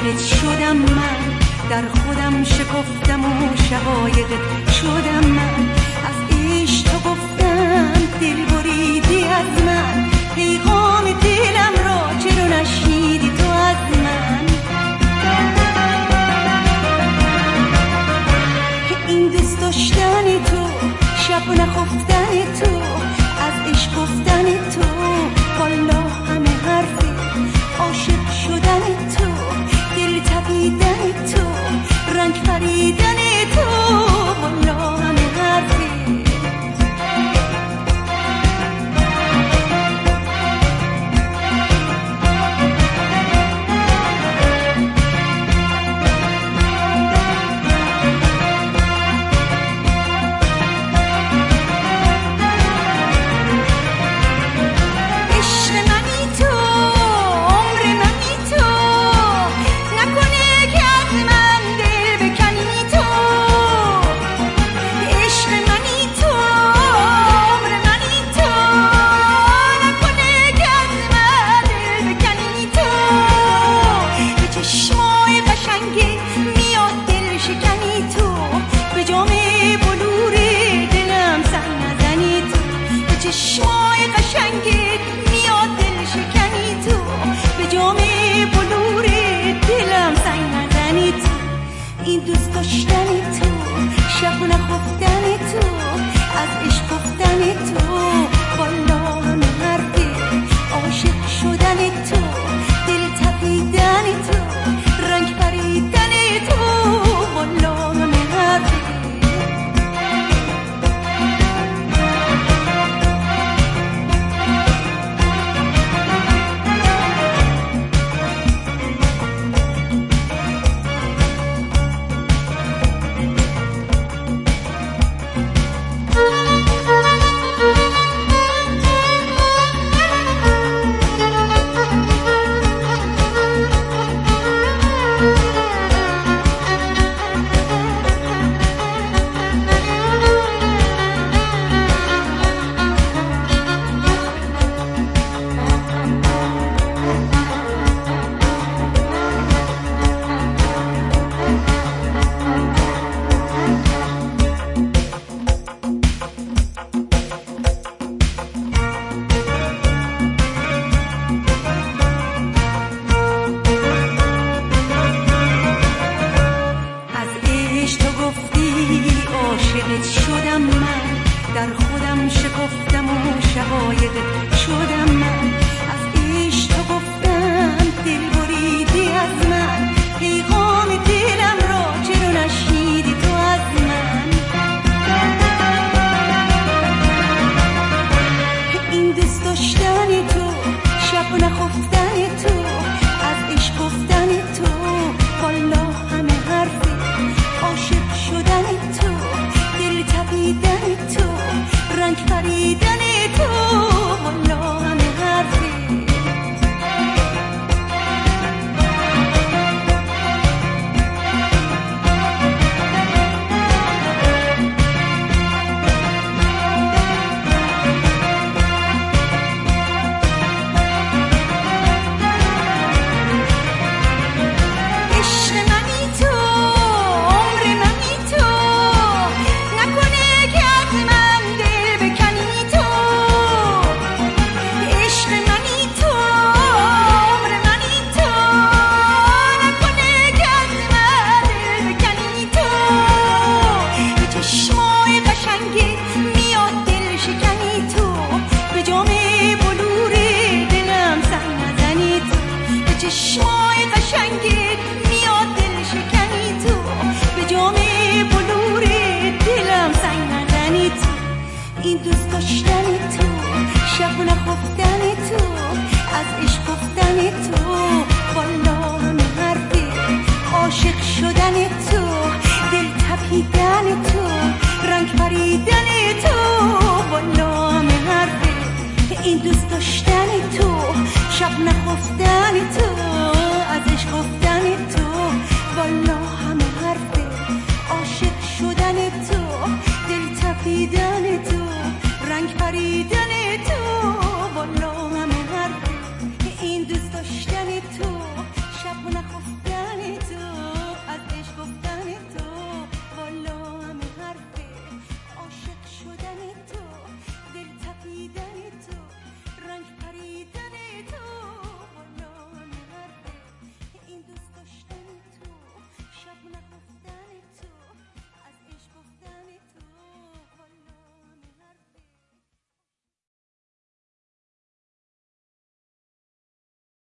عاشقت شدم من، در خودم شکفتم و شقایقت شدم من. از عشق تو گفتم دل بریدی از من، پیغام دلم را چرا نشنیدی تو از من؟ این دوست داشتن تو، شب نخفتن تو، از عشق گفتن تو، والا همه حرفی، عاشق شدن تو، دل تپیدن تو، رنگ پریدن تو، والا همه حرفی. چشمای قشنگت میاد دل شکنی تو، به جام بلور دلم سنگ نزنی تو. این دوست داشتن تو، شب نخفتن تو، از عشق گفتن تو، والا همه حرفی، عاشق شدن تو، دل تپیدن تو، رنگ پریدن تو، والا همه حرفی. شدم من، در خودم شکفتم و شقایقت شدم من. از عشق تو گفتم دل بریدی از من، پیغام دلم را چرا نشنیدی تو از من؟ این دوست داشتن تو، شب نخفتن تو، از عشق گفتن تو، والا همه حرفی، عاشق شدن تو، دل تپیدن تو، رنگ پریدن تو، والا همه حرفی. چشمای قشنگت میاد دل شکنی تو، به جام بلور دلم سنگ نزنی تو. این دوست داشتن تو، شب نخفتن تو، از عشق گفتن تو، والا همه حرفی، عاشق شدن تو، دل تپیدن تو، رنگ پریدن تو، والا همه حرفی. این دوست داشتن تو، شب نخفتن تو، از عشق گفتن تو، والا همه حرفه، عاشق شدن تو، دل تپیدن تو، رنگ پریدن